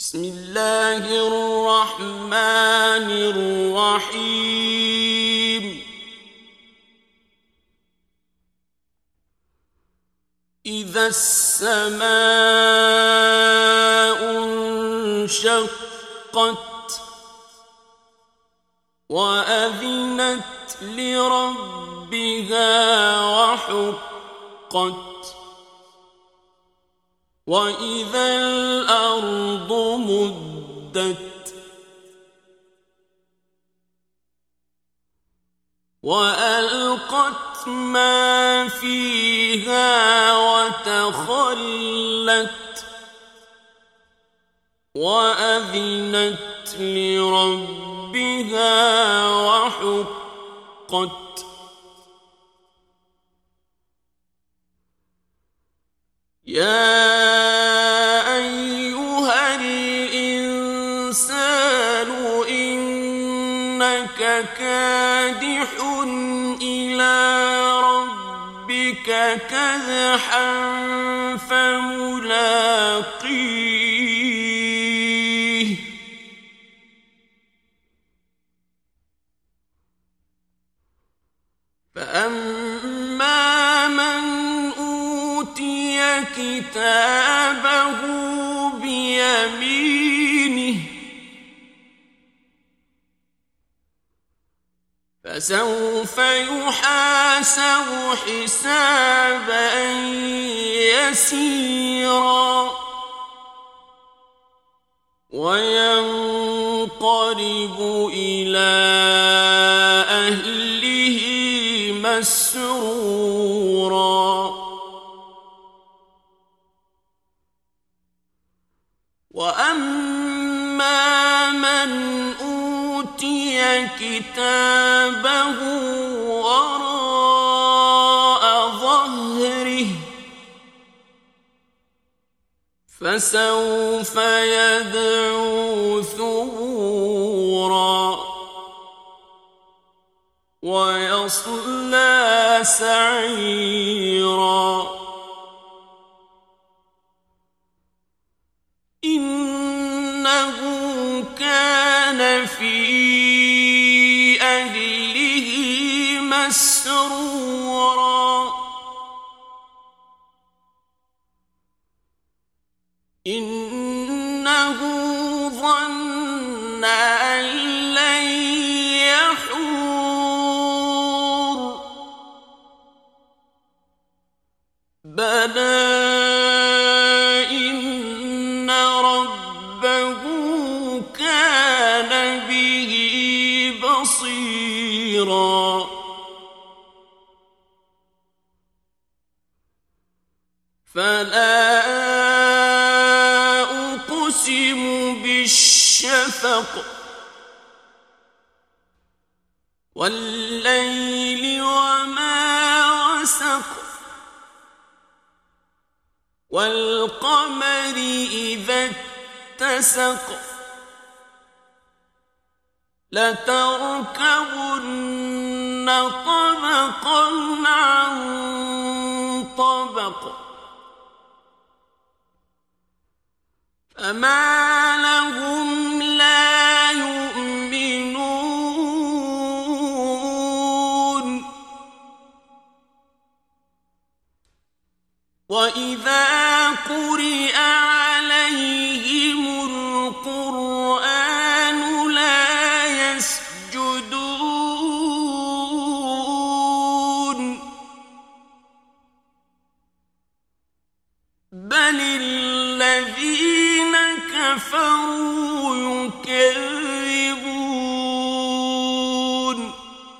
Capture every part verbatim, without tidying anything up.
بسم الله الرحمن الرحيم إذا السماء انشقت وأذنت لربها وحقت وإذا الأرض مدت وألقت ما فيها وتخلت وأذنت لربها وحقت يا أيها الإنسان إنك كادح إلى ربك كدحا فملاقيه فأما من أوتي كتابه بيمينه فسوف يحاسب حسابا يسيرا وينقلب إلى أهله مسرورا وأما من أوتي كتابه وراء ظهره فسوف يدعو ثبورا ويصلى سعيرا إنه كان في أهله مسرورا إنه ظن أن لن يحور بلى إن ربه كان به بصيرا فلا أقسم بالشفق والليل وما وسق والقمر إذا اتسق لتركبن طبقا عن طبق فما لهم لا يؤمنون وإذا قرئ عليهم القرآن لا يسجدون بل الذين كفروا يكذبون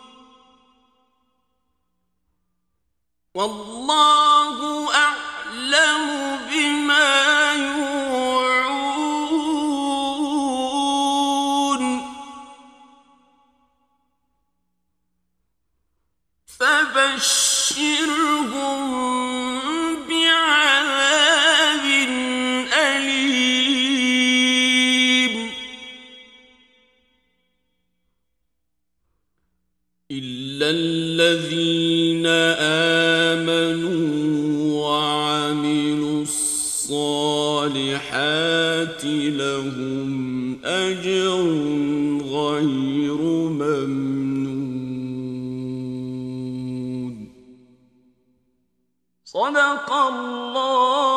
والله أعلم بما يوعون فبشرهم بعذاب أليم إلا الذين آمنوا وعملوا الصالحات الصالحات لهم أجر غير ممنون. صدق الله